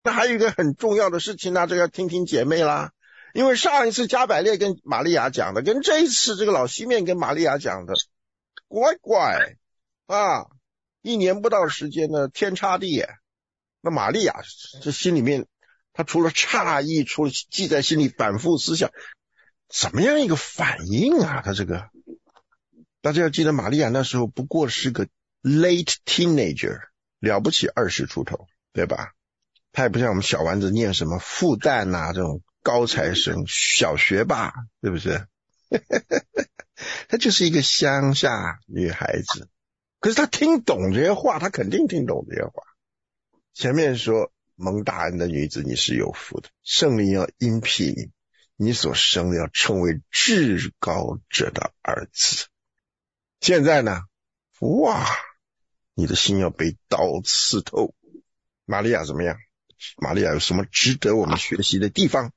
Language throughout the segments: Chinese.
那还有一个很重要的事情呢，这个要听听姐妹啦。因为上一次加百列跟玛利亚讲的，跟这一次这个老西面跟玛利亚讲的，乖乖啊，1年不到时间呢，天差地远。那玛利亚这心里面，她除了诧异，除了记在心里反复思想，怎么样一个反应啊？她这个，大家要记得，玛利亚那时候不过是个 late teenager， 了不起20出头，对吧？她也不像我们小丸子念什么复旦啊这种高材生、小学霸，对不对？她就是一个乡下女孩子，可是她听懂这些话，她肯定听懂这些话。前面说蒙大恩的女子你是有福的，圣灵要荫庇你，你所生的要称为至高者的儿子。现在呢，哇，你的心要被刀刺透。玛利亚怎么样？玛利亚有什么值得我们学习的地方？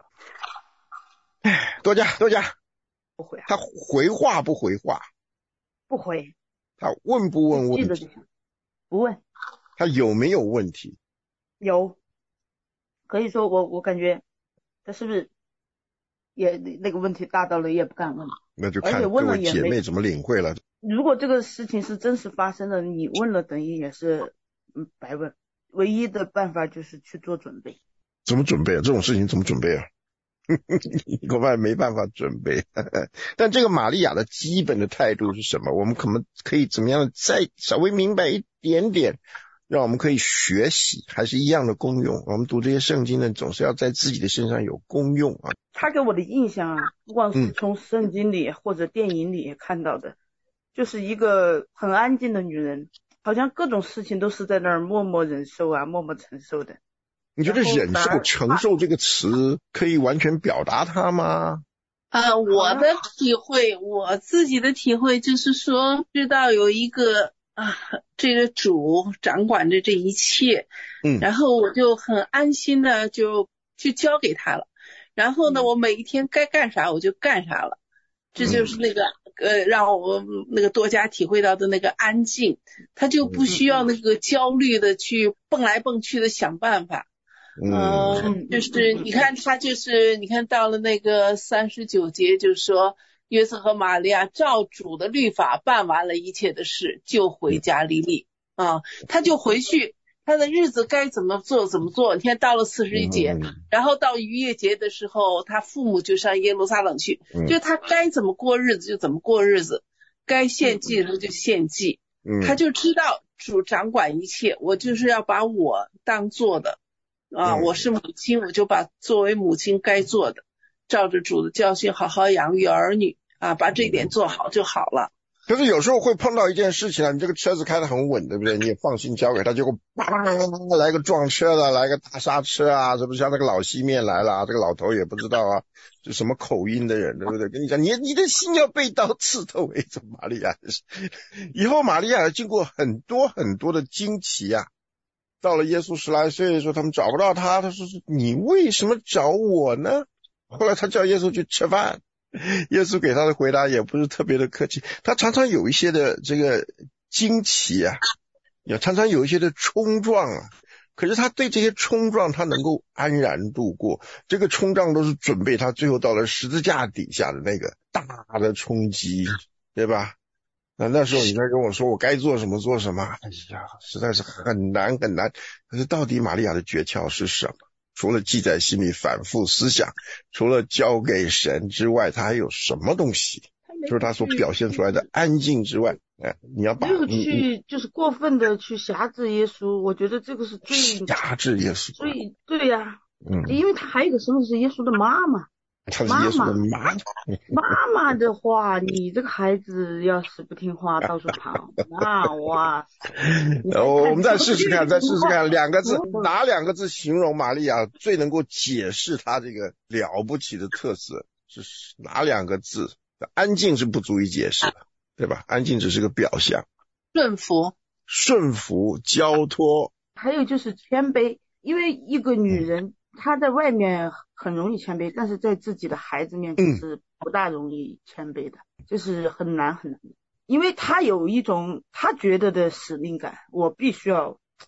多加不会啊， 他回话不回话？ 不回。 他问不问问题？ 不问。 他有没有问题？ 有。可以说我感觉他是不是也那个问题大到了也不敢问。 那就看各位姐妹怎么领会了。 如果这个事情是真实发生的，你问了等于也是白问。唯一的办法就是去做准备。 怎么准备啊？这种事情怎么准备啊？恐怕没办法准备。但这个玛利亚的基本的态度是什么？我们可以怎么样再稍微明白一点点，让我们可以学习，还是一样的功用。我们读这些圣经呢，总是要在自己的身上有功用啊。 他给我的印象啊，不光是从圣经里或者电影里看到的，就是一个很安静的女人，好像各种事情都是在那儿默默忍受啊，默默承受的。 你觉得忍受、承受这个词可以完全表达它吗？ 我的体会，我自己的体会就是说，知道有一个这个主掌管着这一切，然后我就很安心的就去交给他了。然后呢，我每一天该干啥我就干啥了，这就是那个让我那个多加体会到的那个安静，他就不需要那个焦虑的去蹦来蹦去的想办法。就是你看他就是你看到了那个39节，就是说约瑟和玛利亚照主的律法办完了一切的事，就回加利利他就回去，他的日子该怎么做怎么做。你看到了41节，然后到逾越节的时候，他父母就上耶路撒冷去，就他该怎么过日子就怎么过日子，该献祭的就献祭，他就知道主掌管一切，我就是要把我当做的我是母亲，我就把作为母亲该做的，照着主的教训好好养育儿女把这一点做好就好了。 可是有时候会碰到一件事情你这个车子开得很稳，对不对？你也放心交给他，结果来个撞车的，来个大刹车啊，是不是像那个老西面来了这个老头也不知道是什么口音的人，对不对？跟你讲，你的心要被刀刺透。这玛利亚以后玛利亚经过很多很多的惊奇到了耶稣10来岁的时候，他们找不到他，他说你为什么找我呢？后来他叫耶稣去吃饭，耶稣给他的回答也不是特别的客气，他常常有一些的这个惊奇也常常有一些的冲撞可是他对这些冲撞他能够安然度过，这个冲撞都是准备他最后到了十字架底下的那个大的冲击，对吧？那时候你再跟我说我该做什么做什么，哎呀，实在是很难很难。可是到底玛利亚的诀窍是什么？除了记在心里反复思想，除了交给神之外，他还有什么东西？就是他所表现出来的安静之外，你要把没有去就是过分的去辖制耶稣，我觉得这个是最辖制耶稣。 对呀，因为他还有一个身份是耶稣的妈妈。 他是耶稣的妈妈的话，你这个孩子要是不听话到处跑，那哇我们再试试看2个字，哪2个字形容玛利亚最能够解释她这个了不起的特色？是哪2个字？安静是不足以解释的，对吧？安静只是个表象。顺服交托， 还有就是谦卑。因为一个女人她在外面很容易谦卑，但是在自己的孩子面前是不大容易谦卑的，就是很难很难。因为她有一种她觉得的使命感，我必须要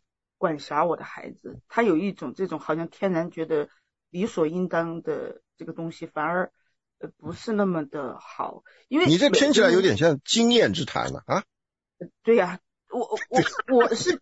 管辖我的孩子，他有一种这种好像天然觉得理所应当的这个东西，反而不是那么的好。因为你这听起来有点像经验之谈了啊。 对呀，我是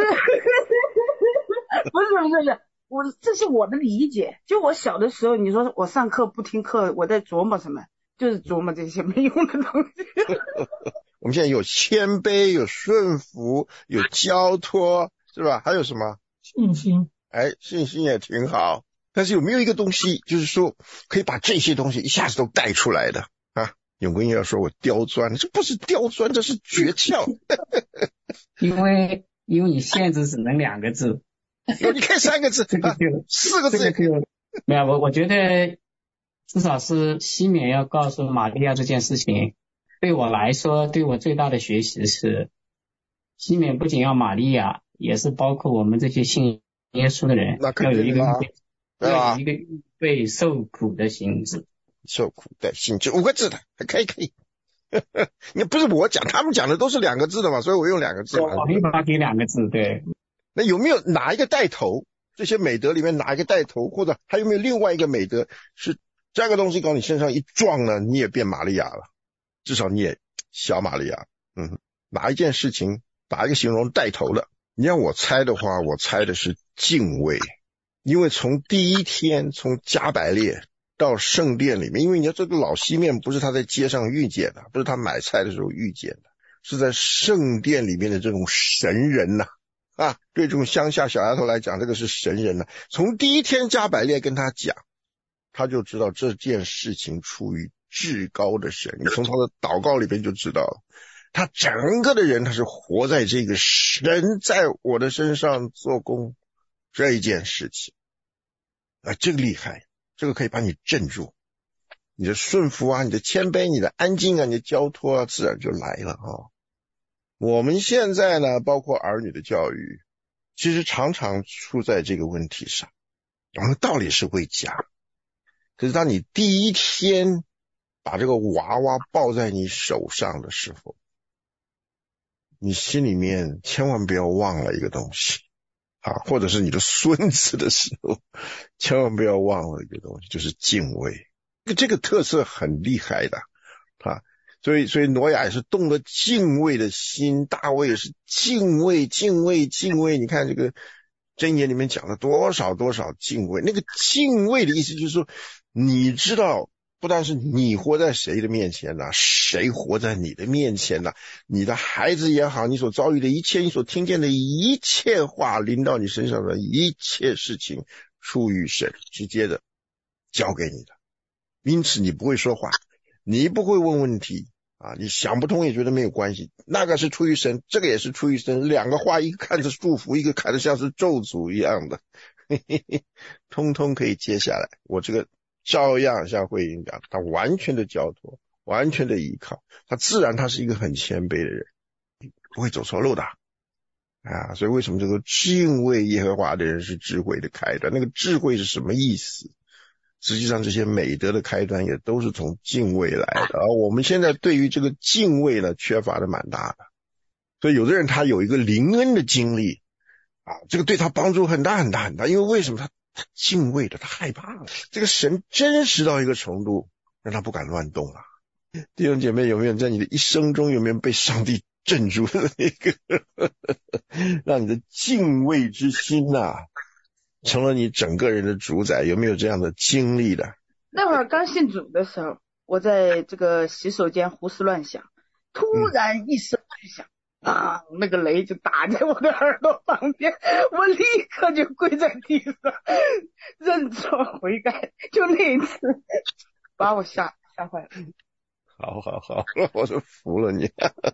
不是，这是我的理解。就我小的时候，你说我上课不听课，我在琢磨什么？就是琢磨这些没用的东西。 我们现在有谦卑，有顺服，有交托，是吧？还有什么？ 信心。 信心也挺好。但是有没有一个东西，就是说可以把这些东西一下子都带出来的啊？永坤要说我刁钻，这不是刁钻，这是诀窍。 因为你限制只能2个字。 你可以3个字， 这个就 4个字。 这个就没有，我觉得至少是西缅要告诉玛利亚这件事情，对我来说，对我最大的学习是，西缅不仅要玛利亚，也是包括我们这些信耶稣的人，要有一个预备受苦的心志。 受苦的心志，5个字的，可以。你不是我讲，他们讲的都是2个字的嘛，所以我用2个字嘛。 我没把它给2个字，对。 那有没有哪一个带头？这些美德里面哪一个带头，或者还有没有另外一个美德是这个东西往你身上一撞呢，你也变玛利亚了，至少你也小玛利亚。哪一件事情，哪一个形容带头的？你让我猜的话，我猜的是敬畏。因为从第一天，从加百列到圣殿里面，因为你要这个老西面不是他在街上遇见的，不是他买菜的时候遇见的，是在圣殿里面的这种神人呐。对这种乡下小丫头来讲，这个是神人呐。从第一天加百列跟他讲，他就知道这件事情出于至高的神。你从他的祷告里边就知道了，他整个的人他是活在这个神在我的身上做工这一件事情。这个厉害，这个可以把你镇住。你的顺服啊，你的谦卑，你的安静啊，你的交托啊，自然就来了我们现在呢，包括儿女的教育，其实常常出在这个问题上。我们道理是会讲，可是当你第一天把这个娃娃抱在你手上的时候，你心里面千万不要忘了一个东西或者是你的孙子的时候，千万不要忘了一个东西，就是敬畏。这个特色很厉害的所以挪亚也是动了敬畏的心，大卫也是敬畏。你看这个箴言里面讲了多少敬畏。那个敬畏的意思就是说，你知道不但是你活在谁的面前呢，谁活在你的面前呢？你的孩子也好，你所遭遇的一切，你所听见的一切话，临到你身上的一切事情，出于神，直接的交给你的。因此你不会说话，你不会问问题你想不通也觉得没有关系，那个是出于神，这个也是出于神，2个话，一个看着祝福，一个看着像是咒诅一样的，通通可以接下来。我这个照样像慧英讲，他完全的交托，完全的依靠，他自然他是一个很谦卑的人，不会走错路的所以为什么这个敬畏耶和华的人是智慧的开端？那个智慧是什么意思？实际上这些美德的开端也都是从敬畏来的我们现在对于这个敬畏呢，缺乏的蛮大的。所以有的人他有一个灵恩的经历这个对他帮助很大。因为为什么他敬畏的，他害怕了，这个神真实到一个程度，让他不敢乱动了。弟兄姐妹，有没有在你的一生中，有没有被上帝镇住的那个让你的敬畏之心成了你整个人的主宰？有没有这样的经历的？ 那会儿刚信主的时候，我在这个洗手间胡思乱想，突然一声巨响那个雷就打在我的耳朵旁边，我立刻就跪在地上认错悔改。就那一次把我吓坏了。 好，我就服了你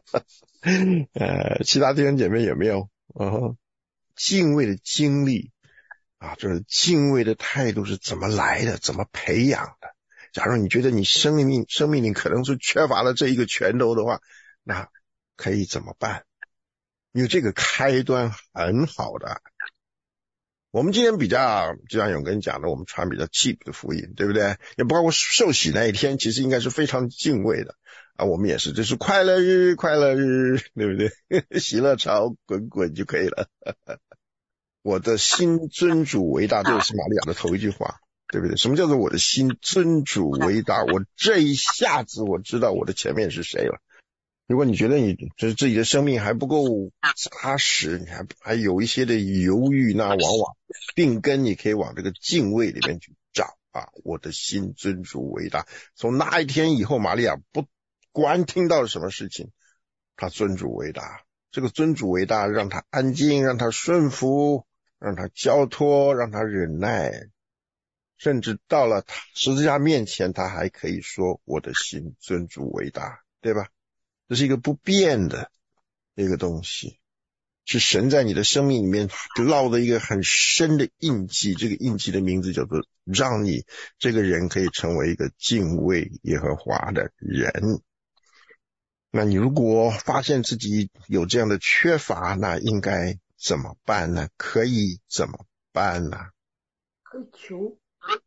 其他弟兄姐妹有没有敬畏的经历就是敬畏的态度是怎么来的，怎么培养的？假如你觉得你生命里可能是缺乏了这一个拳头的话，那可以怎么办？因为这个开端很好的。我们今天比较，就像永根讲的，我们传比较 cheap 的福音，对不对？也包括受洗那一天，其实应该是非常敬畏的我们也是，这是快乐日，对不对？喜乐潮滚滚就可以了我的心尊主为大，这个是玛利亚的头一句话，对不对？什么叫做我的心尊主为大？我这一下子我知道我的前面是谁了。如果你觉得你就是自己的生命还不够扎实，你还有一些的犹豫，那往往病根你可以往这个敬畏里面去找啊。我的心尊主为大，从那一天以后，玛利亚不管听到了什么事情，她尊主为大。这个尊主为大，让她安静，让她顺服，让她交托，让她忍耐，甚至到了十字架面前，她还可以说我的心尊主为大，对吧？这是一个不变的一个东西，是神在你的生命里面烙的一个很深的印记。这个印记的名字叫做让你这个人可以成为一个敬畏耶和华的人。那你如果发现自己有这样的缺乏，那应该怎么办呢？可以怎么办呢？ 可以求，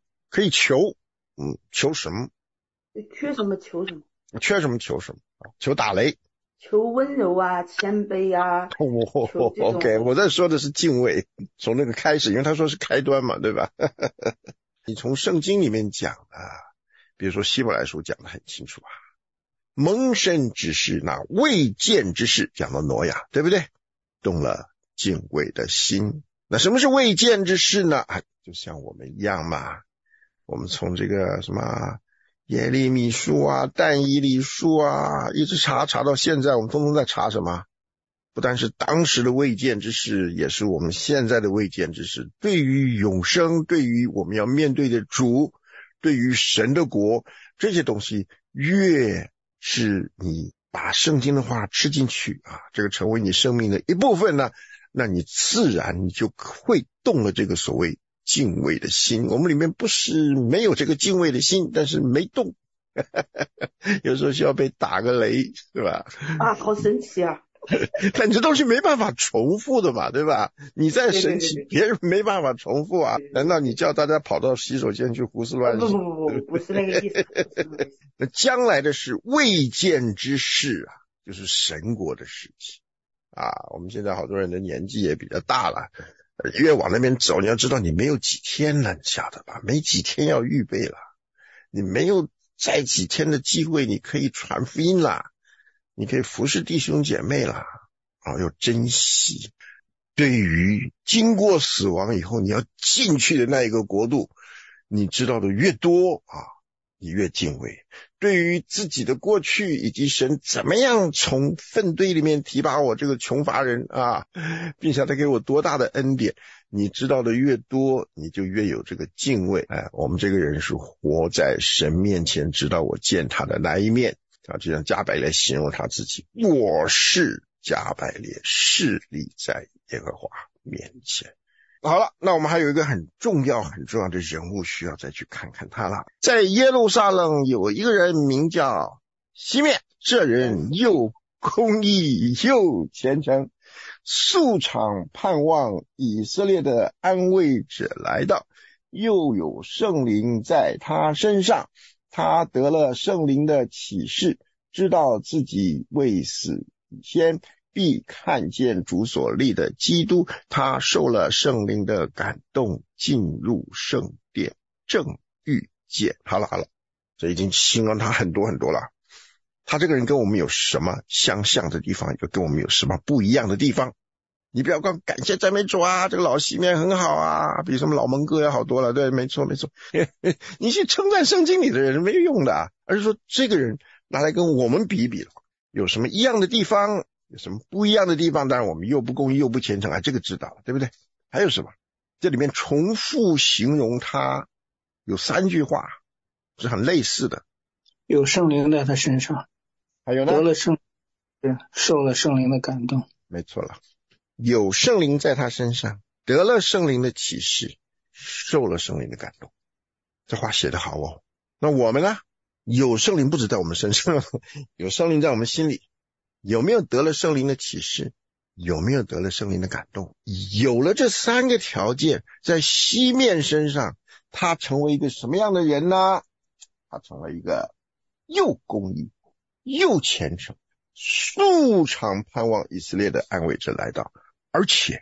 求什么？ 缺什么求什么， 缺什么求什么，求打雷， 求温柔啊，谦卑啊。 OK， 我在说的是敬畏，从那个开始，因为他说是开端嘛，对吧？你从圣经里面讲啊，比如说希伯来书讲得很清楚啊，蒙神之事，那未见之事，讲到挪亚，对不对？动了敬畏的心。那什么是未见之事呢？就像我们一样嘛，我们从这个什么耶利米书啊、但以理书啊，一直查到现在，我们通通在查什么？不但是当时的未见之事，也是我们现在的未见之事。对于永生，对于我们要面对的主，对于神的国，这些东西越是你把圣经的话吃进去啊，这个成为你生命的一部分呢，那你自然你就会动了这个所谓敬畏的心。我们里面不是没有这个敬畏的心，但是没动有时候需要被打个雷，是吧？ 好神奇啊。 但这东西没办法重复的嘛，对吧？你再神奇，别人没办法重复啊。难道你叫大家跑到洗手间去胡思乱想？ 不是那个意思。 那将来的是未见之事啊，就是神国的事情啊。我们现在好多人的年纪也比较大了，越往那边走，你要知道你没有几天了，你晓得吧？没几天要预备了，你没有再几天的机会，你可以传福音啦，你可以服侍弟兄姐妹啦，要珍惜。对于经过死亡以后你要进去的那一个国度，你知道的越多啊，你越敬畏。对于自己的过去以及神怎么样从粪堆里面提拔我这个穷乏人啊，并且他给我多大的恩典，你知道的越多，你就越有这个敬畏。我们这个人是活在神面前，知道我见他的那一面啊，就像加百列形容他自己，我是加百列，势立在耶和华面前。好了，那我们还有一个很重要的人物需要再去看看他了。在耶路撒冷有一个人名叫西面，这人又公义又虔诚，素常盼望以色列的安慰者来到，又有圣灵在他身上，他得了圣灵的启示，知道自己未死以先必看见主所立的基督，他受了圣灵的感动，进入圣殿，正遇见。好了，这已经形容他很多了。他这个人跟我们有什么相像的地方，又跟我们有什么不一样的地方？你不要光感谢赞美主啊，这个老西面很好啊，比什么老蒙哥要好多了。对，没错你去称赞圣经里的人没有用的啊，而是说这个人拿来跟我们比一比了，有什么一样的地方，有什么不一样的地方。当然我们又不公义又不虔诚啊，这个知道了，对不对？还有什么？这里面重复形容他有3句话是很类似的。 有圣灵在他身上， 还有呢， 受了圣灵的感动。 没错了，有圣灵在他身上，得了圣灵的启示，受了圣灵的感动。这话写得好哦。那我们呢？有圣灵不止在我们身上，有圣灵在我们心里。有没有得了圣灵的启示？有没有得了圣灵的感动？有了这3个条件，在西面身上，他成为一个什么样的人呢？他成为一个又公义又虔诚，素常盼望以色列的安慰者来到，而且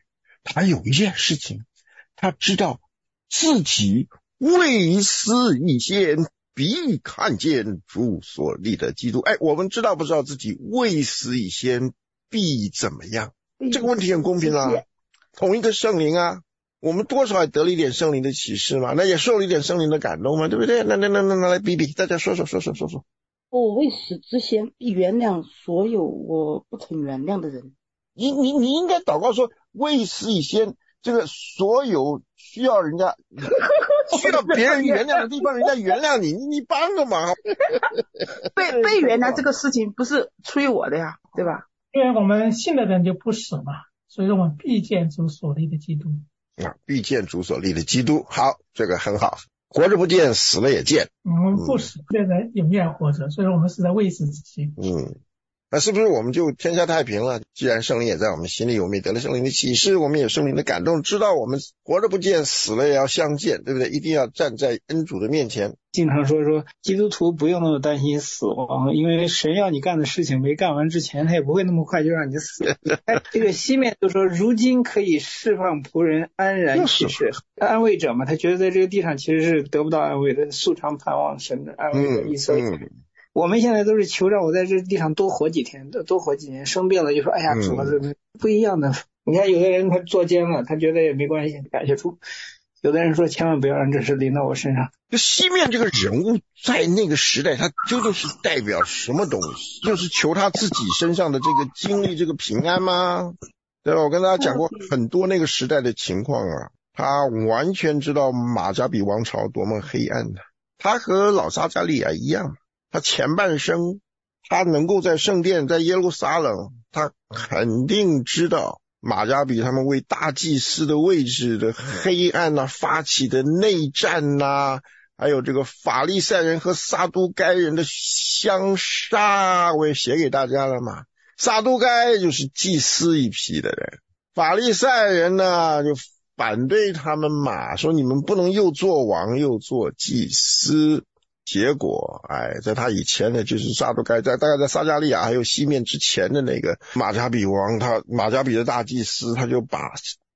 他有一件事情，他知道自己未死以先必看见主所立的基督。我们知道不知道自己未死以先必怎么样？这个问题很公平啊，同一个圣灵啊，我们多少也得了一点圣灵的启示嘛，那也受了一点圣灵的感动嘛，对不对？那来比比，大家说。 我未死之先必原谅所有我不曾原谅的人。 你应该祷告说，未死以先，这个所有需要别人原谅的地方，人家原谅你，你帮个忙。 被原谅这个事情不是出于我的呀，对吧？ 因为我们信的人就不死嘛，所以说我们必见主所立的基督。 必见主所立的基督。好，这个很好。活着不见，死了也见。 我们不死，现在永远活着，所以说我们是在未死之前。 那是不是我们就天下太平了？既然圣灵也在我们心里，我们也得了圣灵的启示，我们也有圣灵的感动，知道我们活着不见，死了也要相见，对不对？一定要站在恩主的面前。 经常说基督徒不用那么担心死亡，因为神要你干的事情没干完之前，他也不会那么快就让你死。这个西面就说如今可以释放仆人安然去世，安慰者嘛，他觉得在这个地上其实是得不到安慰的，素常盼望神的安慰的意思。我们现在都是求让我在这地上多活几天，多活几年，生病了就说哎呀主啊，这不一样的。你看有的人他坐监了，他觉得也没关系，感谢主。有的人说千万不要让这事临到我身上。 就西面这个人物在那个时代，他究竟是代表什么东西？就是求他自己身上的这个经历这个平安吗？对吧？我跟大家讲过很多那个时代的情况啊，他完全知道马加比王朝多么黑暗的。他和老撒加利亚一样，他前半生他能够在圣殿，在耶路撒冷，他肯定知道马加比他们为大祭司的位置的黑暗啊，发起的内战啊，还有这个法利赛人和撒都该人的相杀，我也写给大家了嘛。撒都该就是祭司一批的人，法利赛人呢就反对他们嘛，说你们不能又做王又做祭司。结果在他以前呢，就是撒都该，大概在撒加利亚还有西面之前的那个马加比王，马加比的大祭司，他就把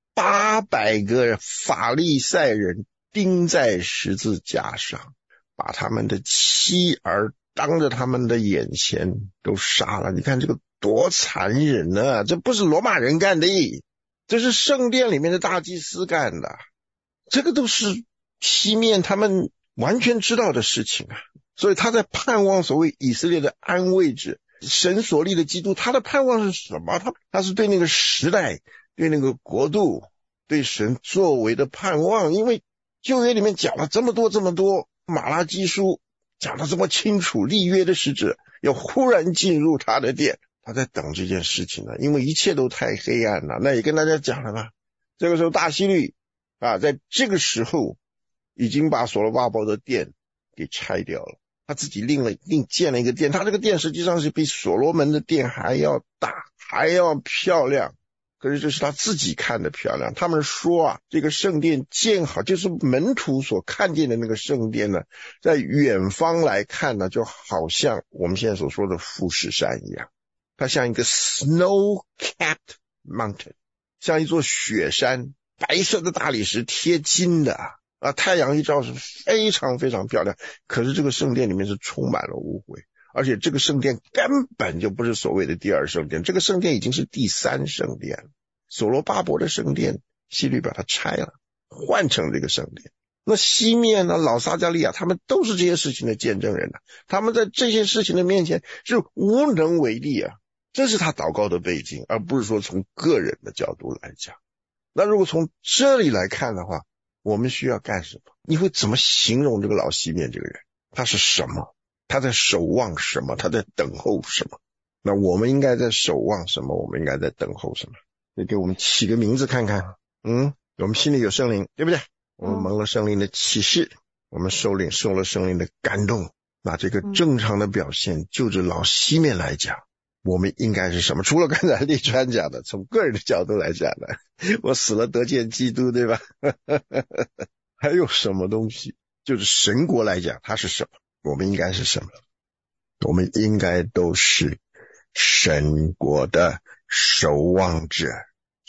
800个法利赛人钉在十字架上，把他们的妻儿当着他们的眼前都杀了。你看这个多残忍啊，这不是罗马人干的，这是圣殿里面的大祭司干的，这个都是西面他们完全知道的事情啊。所以他在盼望所谓以色列的安慰者，神所立的基督，他的盼望是什么？他是对那个时代，对那个国度，对神作为的盼望。因为旧约里面讲了这么多，马拉基书讲得这么清楚，立约的使者要忽然进入他的殿，他在等这件事情呢，因为一切都太黑暗了。那也跟大家讲了嘛，这个时候大希律在这个时候已经把所罗巴伯的殿给拆掉了，他自己另建了一个殿，他这个殿实际上是比所罗门的殿还要大，还要漂亮。可是这是他自己看的漂亮。他们说这个圣殿建好，就是门徒所看见的那个圣殿呢，在远方来看呢，就好像我们现在所说的富士山一样，它像一个 snow-capped mountain， 像一座雪山，白色的大理石贴金的太阳一照是非常非常漂亮。可是这个圣殿里面是充满了污秽，而且这个圣殿根本就不是所谓的第二圣殿，这个圣殿已经是第3圣殿了。所罗巴伯的圣殿希律把它拆了，换成这个圣殿。那西面呢，老撒加利亚他们都是这些事情的见证人他们在这些事情的面前是无能为力这是他祷告的背景，而不是说从个人的角度来讲。那如果从这里来看的话，我们需要干什么？你会怎么形容这个老西面这个人？他是什么？他在守望什么？他在等候什么？那我们应该在守望什么？我们应该在等候什么？你给我们起个名字看看。我们心里有圣灵，对不对？我们蒙了圣灵的启示，我们受了圣灵的感动。那这个正常的表现，就着老西面来讲，我们应该是什么？除了刚才立川讲的，从个人的角度来讲的，我死了得见基督，对吧？还有什么东西？就是神国来讲，它是什么？我们应该是什么？我们应该都是神国的守望者，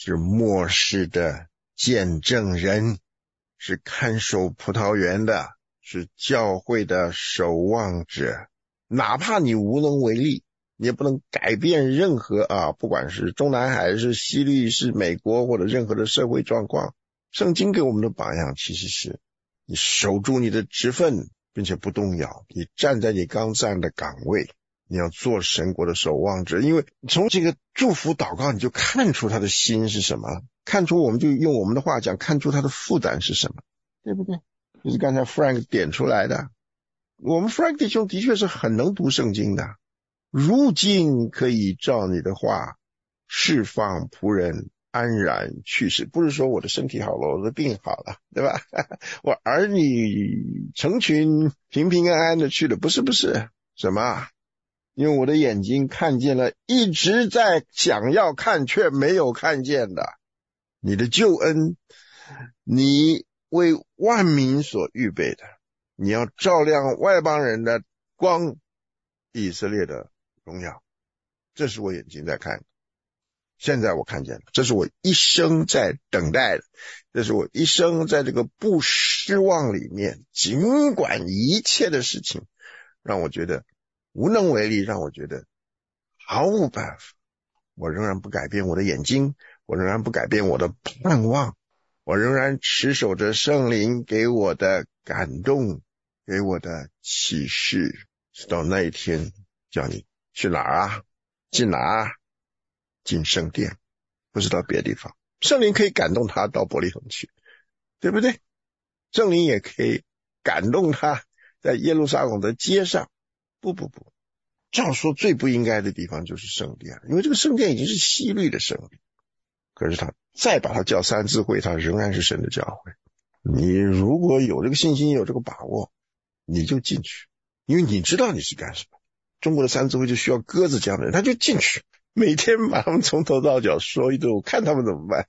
是末世的见证人，是看守葡萄园的，是教会的守望者。哪怕你无能为力，你也不能改变任何不管是中南海是西律是美国或者任何的社会状况，圣经给我们的榜样其实是你守住你的职分并且不动摇，你站在你刚站的岗位，你要做神国的守望者。因为从这个祝福祷告你就看出他的心是什么，看出我们就用我们的话讲，看出他的负担是什么，对不对？就是刚才 Frank 点出来的，我们 Frank 弟兄的确是很能读圣经的。如今可以照你的话释放仆人安然去世，不是说我的身体好了，我的病好了，对吧？我儿女成群平平安安的去了，不是什么？因为我的眼睛看见了一直在想要看却没有看见的你的救恩，你为万民所预备的，你要照亮外邦人的光，以色列的荣耀。这是我眼睛在看，现在我看见了，这是我一生在等待的，这是我一生在这个不失望里面，尽管一切的事情让我觉得无能为力，让我觉得毫无办法，我仍然不改变我的眼睛，我仍然不改变我的盼望，我仍然持守着圣灵给我的感动，给我的启示，直到那一天叫你去哪儿啊？进哪儿啊？进圣殿，不是到别的地方。圣灵可以感动他到伯利恒去，对不对？圣灵也可以感动他在耶路撒冷的街上。不，照说最不应该的地方就是圣殿，因为这个圣殿已经是西律的圣殿，可是他再把它叫三字会，他仍然是神的教会。你如果有这个信心，有这个把握，你就进去，因为你知道你是干什么。中国的三字会就需要鸽子这样的人，他就进去，每天把他们从头到脚说一顿，我看他们怎么办。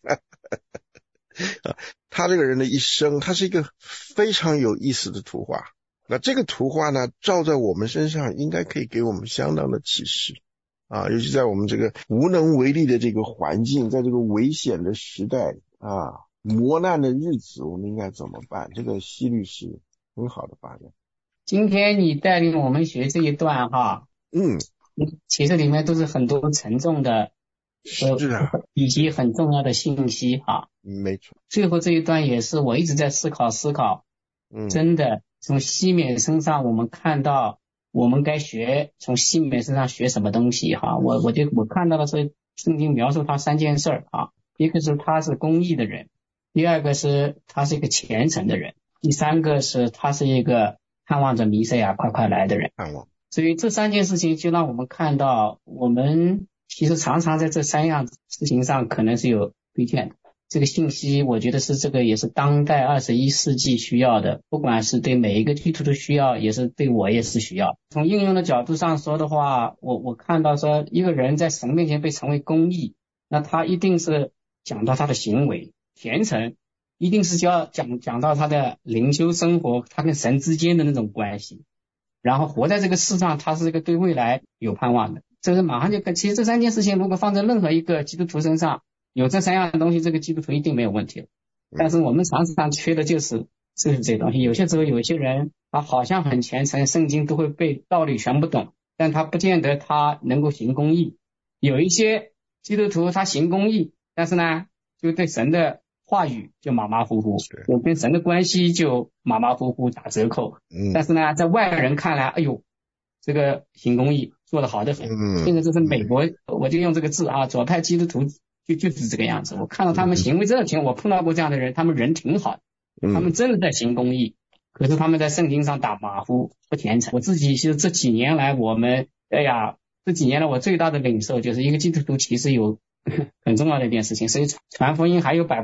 他这个人的一生，他是一个非常有意思的图画。那这个图画呢，照在我们身上应该可以给我们相当的启示尤其在我们这个无能为力的这个环境，在这个危险的时代磨难的日子，我们应该怎么办？这个西律是很好的发展。 今天你带领我们学这一段其实里面都是很多沉重的以及很重要的信息没错。 最后这一段也是我一直在思考真的从西缅身上我们看到我们该从西缅身上学什么东西我看到的是圣经描述他三件事一个是他是公义的人，第二个是他是一个虔诚的人，第三个是他是一个盼望着弥赛亚快快来的人。所以这三件事情就让我们看到，我们其实常常在这三样事情上可能是有亏欠的。这个信息我觉得是这个也是当代21世纪需要的，不管是对每一个基督徒需要，也是对我也是需要。从应用的角度上说的话，我看到说一个人在神面前被称为公义，那他一定是讲到他的行为，虔诚一定是要讲到他的灵修生活，他跟神之间的那种关系，然后活在这个世上，他是一个对未来有盼望的。这是马上就其实这三件事情如果放在任何一个基督徒身上，有这三样东西，这个基督徒一定没有问题。但是我们常常缺的就是这些东西。有些时候有些人他好像很虔诚，圣经都会背，道理全不懂，但他不见得他能够行公义。有一些基督徒他行公义，但是呢就对神的话语就马马虎虎，我跟神的关系就马马虎虎，打折扣。但是呢在外人看来，哎呦，这个行公义做得好得很。现在这是美国，我就用这个字左派基督徒就是这个样子。我看到他们行为真的挺，我碰到过这样的人，他们人挺好的，他们真的在行公义，可是他们在圣经上打马虎不虔诚。我自己其实这几年来我最大的领受就是一个基督徒其实有很重要的一件事情，所以传福音还有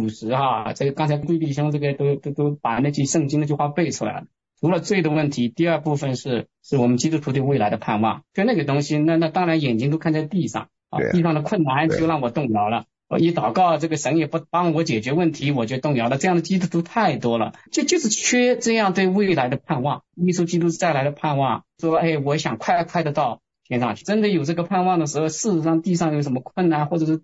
50% 这个刚才贵弟兄这个都把那句圣经那句话背出来了。除了罪的问题，第二部分是我们基督徒对未来的盼望。就那个东西，那当然眼睛都看在地上地上的困难就让我动摇了。我一祷告，这个神也不帮我解决问题，我就动摇了。这样的基督徒太多了，就是缺这样对未来的盼望，耶稣基督再来的盼望。说我想快快的到天上去。真的有这个盼望的时候，事实上地上有什么困难或者是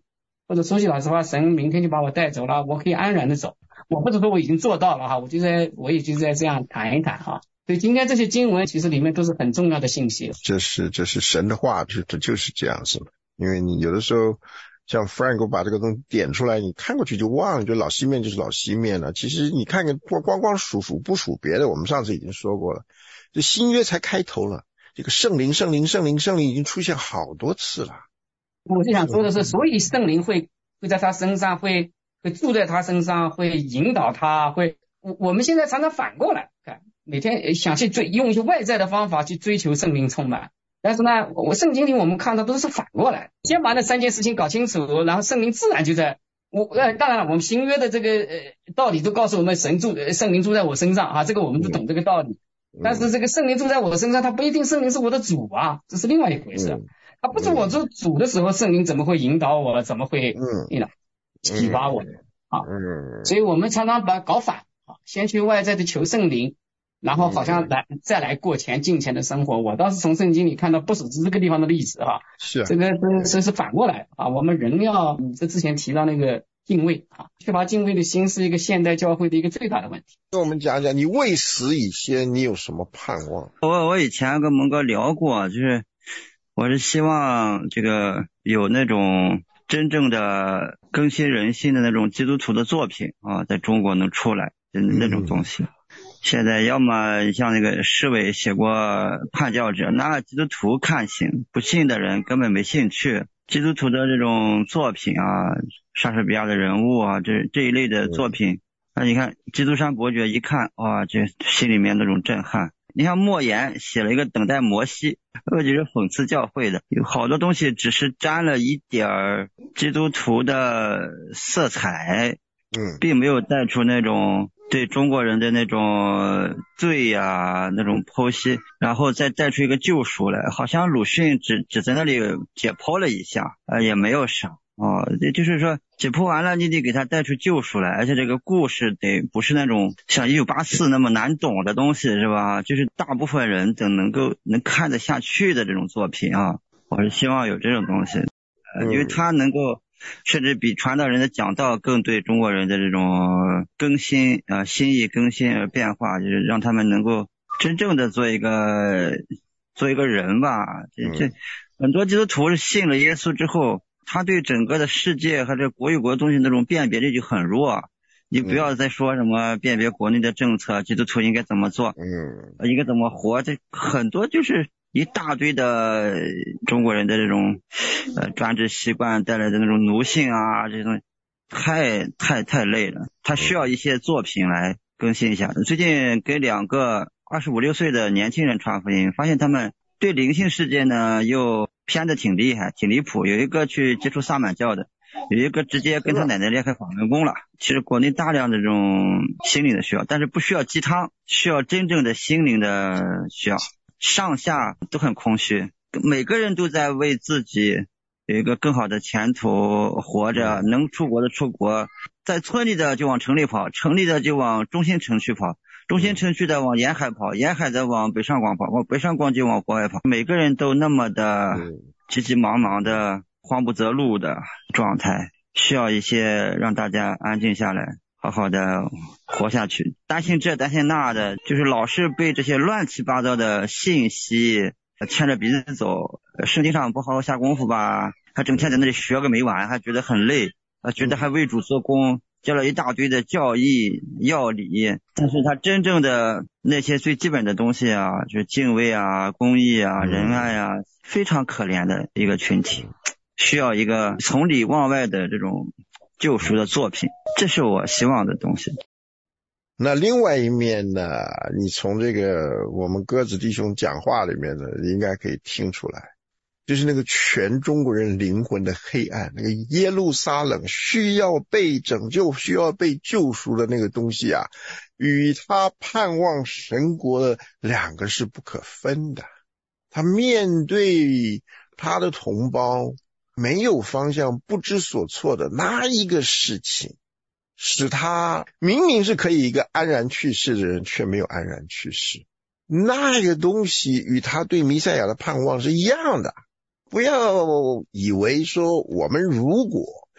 或者说句老实话，神明天就把我带走了，我可以安然的走。我不是说我已经做到了哈，我也就在这样谈一谈哈。所以今天这些经文其实里面都是很重要的信息。 这是神的话，就是这样子嘛。因为你有的时候像 Frank 把这个东西点出来，你看过去就忘了，就老西面就是老西面了。其实你看看光数不数别的，我们上次已经说过了，这新约才开头了，这个圣灵已经出现好多次了。 我就想说的是，所以圣灵会在他身上，会住在他身上，会引导他，我们现在常常反过来看，每天想去用一些外在的方法去追求圣灵充满。但是呢，圣经里我们看到都是反过来，先把那3件事情搞清楚，然后圣灵自然就在当然了，我们新约的这个道理都告诉我们圣灵住在我身上啊，这个我们都懂这个道理。但是这个圣灵住在我身上，他不一定圣灵是我的主啊，这是另外一回事。他不是我做主的时候，圣灵怎么会引导我，怎么会启发我啊？所以我们常常把搞反啊，先去外在的求圣灵，然后好像再来过敬虔的生活。我倒是从圣经里看到不少这个地方的例子啊， 是这个是反过来啊。我们人要这之前提到那个敬畏啊，缺乏敬畏的心是一个现代教会的一个最大的问题。 跟我们讲讲，你未死以先，你有什么盼望？ 我以前跟蒙哥聊过，就是我是希望这个有那种真正的更新人心的那种基督徒的作品啊，在中国能出来那种东西。现在要么像那个施伟写过叛教者，那基督徒看行，不信的人根本没兴趣。基督徒的这种作品啊，莎士比亚的人物啊，这一类的作品，那你看基督山伯爵一看，哇，这心里面那种震撼。你像莫言写了一个等待摩西，我觉得讽刺教会的，有好多东西只是沾了一点基督徒的色彩，并没有带出那种对中国人的那种罪啊，那种剖析，然后再带出一个救赎来。好像鲁迅只在那里解剖了一下，也没有啥。就是说解剖完了你得给他带出救赎来，而且这个故事得不是那种像1984那么难懂的东西，是吧？就是大部分人能看得下去的这种作品啊，我是希望有这种东西，因为他能够甚至比传道人的讲道更对中国人的这种更新心意更新而变化，就是让他们能够真正的做一个人吧。这很多基督徒信了耶稣之后，他对整个的世界和这国与国的东西那种辨别力就很弱。你不要再说什么辨别国内的政策，基督徒应该怎么做，应该怎么活，这很多就是一大堆的中国人的这种专制习惯带来的那种奴性啊，这种太累了。他需要一些作品来更新一下。最近给2个25、26岁的年轻人传福音，发现他们对灵性世界呢又偏的挺厉害，挺离谱。有一个去接触萨满教的，有一个直接跟他奶奶练开法轮功了。其实国内大量的这种心灵的需要，但是不需要鸡汤，需要真正的心灵的需要。上下都很空虚，每个人都在为自己有一个更好的前途活着，能出国的出国，在村里的就往城里跑，城里的就往中心城区跑，中心城区的往沿海跑，沿海的往北上广跑，往北上广就往国外跑。每个人都那么的急急忙忙的慌不择路的状态，需要一些让大家安静下来，好好的活下去。担心这担心那的，就是老是被这些乱七八糟的信息牵着鼻子走。圣经上不好好下功夫吧，还整天在那里学个没完，还觉得很累，觉得还为主做工，教了一大堆的教义要理，但是他真正的那些最基本的东西啊，就是敬畏啊、公义啊、仁爱啊，非常可怜的一个群体，需要一个从里往外的这种救赎的作品，这是我希望的东西。 那另外一面呢，你从这个我们鸽子弟兄讲话里面呢，应该可以听出来，就是那个全中国人灵魂的黑暗，那个耶路撒冷需要被拯救、需要被救赎的那个东西啊，与他盼望神国的两个是不可分的。他面对他的同胞没有方向、不知所措的那一个事情，使他明明是可以一个安然去世的人，却没有安然去世。那个东西与他对弥赛亚的盼望是一样的。不要以为说我们如果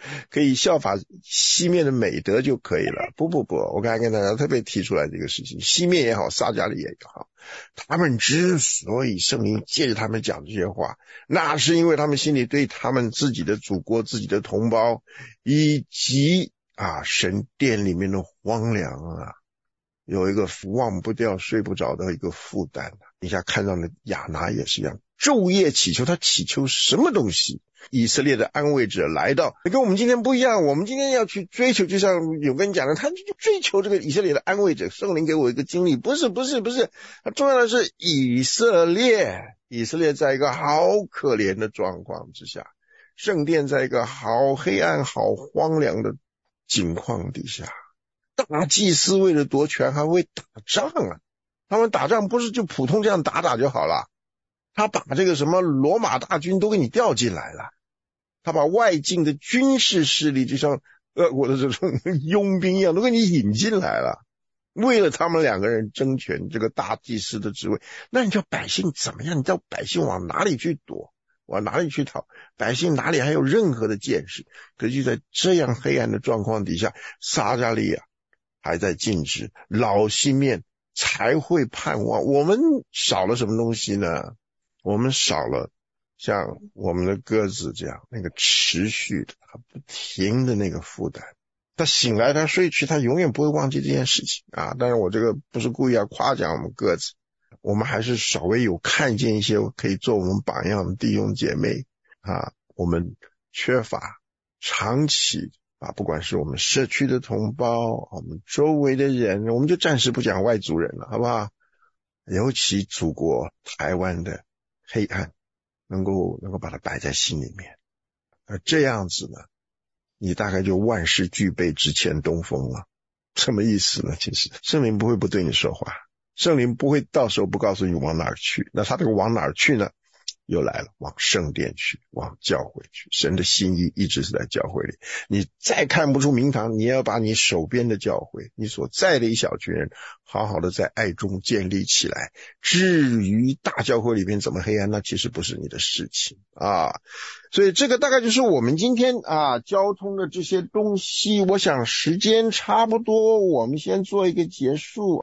可以效法西面的美德就可以了。不，我刚才跟大家特别提出来这个事情，西面也好，撒迦利也好，他们之所以圣灵借着他们讲这些话，那是因为他们心里对他们自己的祖国、自己的同胞，以及神殿里面的荒凉有一个忘不掉、睡不着的一个负担。你下看到了亚拿也是一样，昼夜祈求，他祈求什么东西？以色列的安慰者来到，跟我们今天不一样，我们今天要去追求，就像有跟你讲的，他就追求这个以色列的安慰者，圣灵给我一个经历，不是，重要的是以色列在一个好可怜的状况之下，圣殿在一个好黑暗、好荒凉的境况底下，大祭司为了夺权还会打仗他们打仗不是就普通这样打就好了，他把这个什么罗马大军都给你调进来了，他把外境的军事势力就像俄国的这种佣兵一样都给你引进来了，为了他们两个人争权这个大祭司的职位。那你叫百姓怎么样？你叫百姓往哪里去躲？往哪里去逃？百姓哪里还有任何的见识？可是就在这样黑暗的状况底下，撒迦利亚还在禁止，老西面才会盼望。我们少了什么东西呢？我们少了像我们的鸽子这样那个持续的不停的那个负担。他醒来他睡去，他永远不会忘记这件事情当然我这个不是故意要夸奖我们鸽子，我们还是稍微有看见一些可以做我们榜样的弟兄姐妹我们缺乏长期不管是我们社区的同胞，我们周围的人，我们就暂时不讲外族人了，好不好？尤其祖国台湾的黑暗，能够把它摆在心里面，而这样子呢，你大概就万事俱备，只欠东风了。什么意思呢？其实圣灵不会不对你说话，圣灵不会到时候不告诉你往哪儿去。那他这个往哪儿去呢？又来了，往圣殿去，往教会去。神的心意一直是在教会里，你再看不出名堂，你也要把你手边的教会，你所在的一小群人好好的在爱中建立起来。至于大教会里面怎么黑暗，那其实不是你的事情所以这个大概就是我们今天交通的这些东西。我想时间差不多，我们先做一个结束